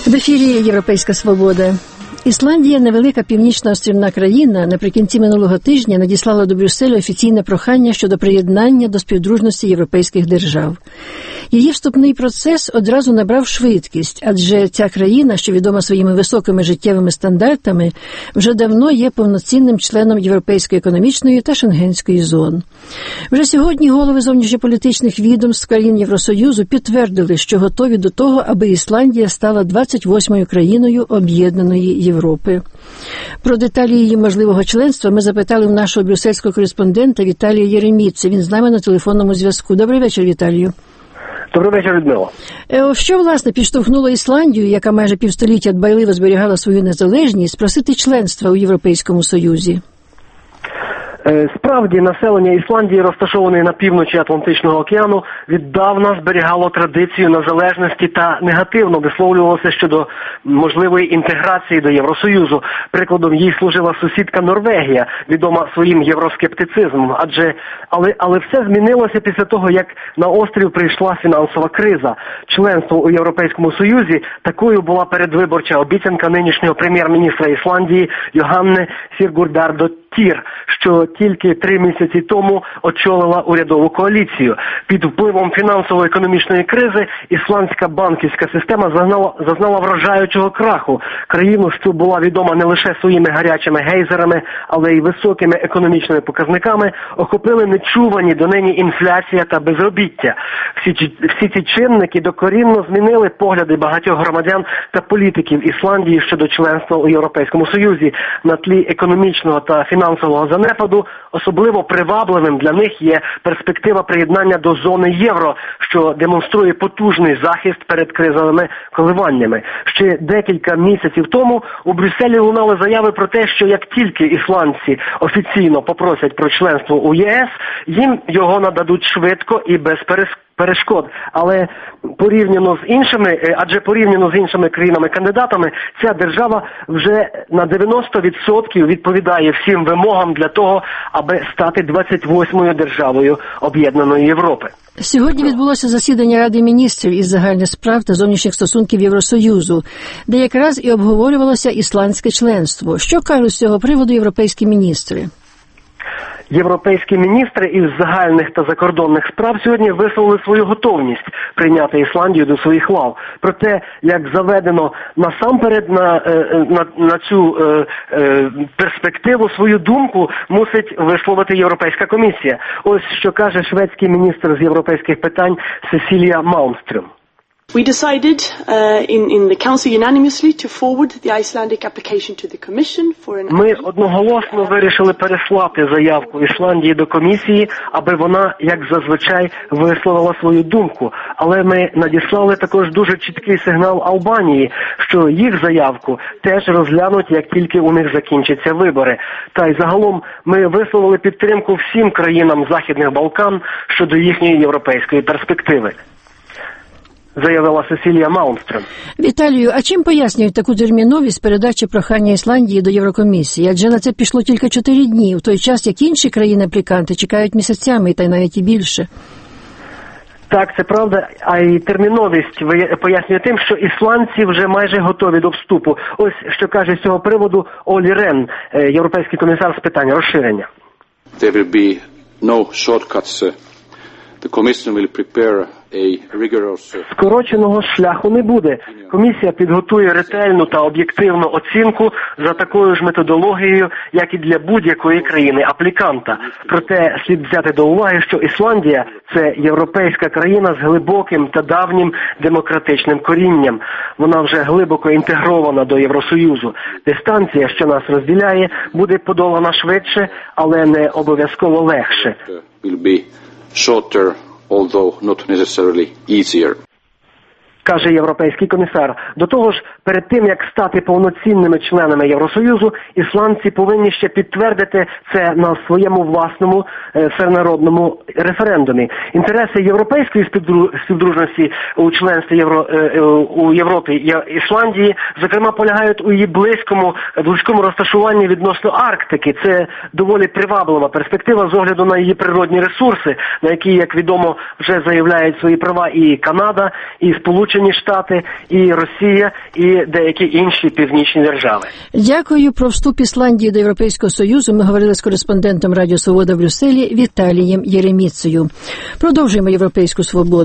В ефірі «Європейська свобода». Ісландія, невелика північна острівна країна, наприкінці минулого тижня надіслала до Брюсселю офіційне прохання щодо приєднання до співдружності європейських держав. Її вступний процес одразу набрав швидкість, адже ця країна, що відома своїми високими життєвими стандартами, вже давно є повноцінним членом Європейської економічної та Шенгенської зон. Вже сьогодні голови зовнішньополітичних відомств країн Євросоюзу підтвердили, що готові до того, аби Ісландія стала 28-ю країною об'єднаної Європи. Про деталі її можливого членства ми запитали у нашого брюссельського кореспондента Віталія Єреміци. Він з нами на телефонному зв'язку. Добрий вечір, Віталію. Добрий вечір, Людмила. Що, власне, підштовхнуло Ісландію, яка майже півстоліття дбайливо зберігала свою незалежність, просити членства у Європейському Союзі? Справді, населення Ісландії, розташоване на півночі Атлантичного океану, віддавна зберігало традицію незалежності та негативно висловлювалося щодо можливої інтеграції до Євросоюзу. Прикладом їй служила сусідка Норвегія, відома своїм євроскептицизмом. Але все змінилося після того, як на острів прийшла фінансова криза. Членство у Європейському Союзі такою була передвиборча обіцянка нинішнього прем'єр-міністра Ісландії Йоганне Сігурдардоттір, що тільки 3 місяці тому очолила урядову коаліцію. Під впливом фінансово-економічної кризи ісландська банківська система зазнала вражаючого краху. Країну, що була відома не лише своїми гарячими гейзерами, але й високими економічними показниками, охопили нечувані донині інфляція та безробіття. Всі ці чинники докорінно змінили погляди багатьох громадян та політиків Ісландії щодо членства у Європейському Союзі. На тлі економічного та фінансового занепаду особливо привабливим для них є перспектива приєднання до зони євро, що демонструє потужний захист перед кризовими коливаннями. Ще декілька місяців тому у Брюсселі лунали заяви про те, що як тільки ісландці офіційно попросять про членство у ЄС, їм його нададуть швидко і без перешкод. Але порівняно з іншими країнами-кандидатами, ця держава вже на 90% відповідає всім вимогам для того, аби стати 28-ю державою об'єднаної Європи. Сьогодні відбулося засідання Ради міністрів із загальних справ та зовнішніх стосунків Євросоюзу, де якраз і обговорювалося ісландське членство. Що кажуть з цього приводу європейські міністри? Європейські міністри із загальних та закордонних справ сьогодні висловили свою готовність прийняти Ісландію до своїх лав. Проте, як заведено, насамперед на цю перспективу свою думку мусить висловити Європейська комісія. Ось що каже шведський міністр з європейських питань Сесілія Малмстрöm. We decided in the Council unanimously to forward the Icelandic application to the Commission for an... Ми одноголосно вирішили переслати заявку Ісландії до комісії, аби вона, як зазвичай, висловила свою думку. Але ми надіслали також дуже чіткий сигнал Албанії, що їх заявку теж розглянуть, як тільки у них закінчаться вибори. Та й загалом ми висловили підтримку всім країнам Західних Балкан щодо їхньої європейської перспективи, заявила Сесілія Малмстрöm. Віталію, а чим пояснюють таку терміновість передачі прохання Ісландії до Єврокомісії? Адже на це пішло тільки 4 дні, в той час, як інші країни-апліканти чекають місяцями, та й навіть і більше. Так, це правда, а й терміновість пояснює тим, що ісландці вже майже готові до вступу. Ось що каже з цього приводу Олі Рен, європейський комісар з питань розширення. There will be no shortcuts. The Commission will prepare Скороченого шляху не буде. Комісія підготує ретельну та об'єктивну оцінку за такою ж методологією, як і для будь-якої країни-апліканта. Проте слід взяти до уваги, що Ісландія – це європейська країна з глибоким та давнім демократичним корінням. Вона вже глибоко інтегрована до Євросоюзу. Дистанція, що нас розділяє, буде подолана швидше, але не обов'язково легше. Although not necessarily easier. Каже європейський комісар. До того ж, перед тим, як стати повноцінними членами Євросоюзу, ісландці повинні ще підтвердити це на своєму власному всенародному референдумі. Інтереси європейської співдружності у членстві у Європі і Ісландії, зокрема, полягають у її близькому розташуванні відносно Арктики. Це доволі приваблива перспектива з огляду на її природні ресурси, на які, як відомо, вже заявляють свої права і Канада, і Сполучені Сполучені Штати, і Росія, і деякі інші північні держави. Дякую. Про вступ Ісландії до Європейського Союзу ми говорили з кореспондентом Радіо Свобода в Брюсселі Віталієм Єреміцею. Продовжуємо європейську свободу.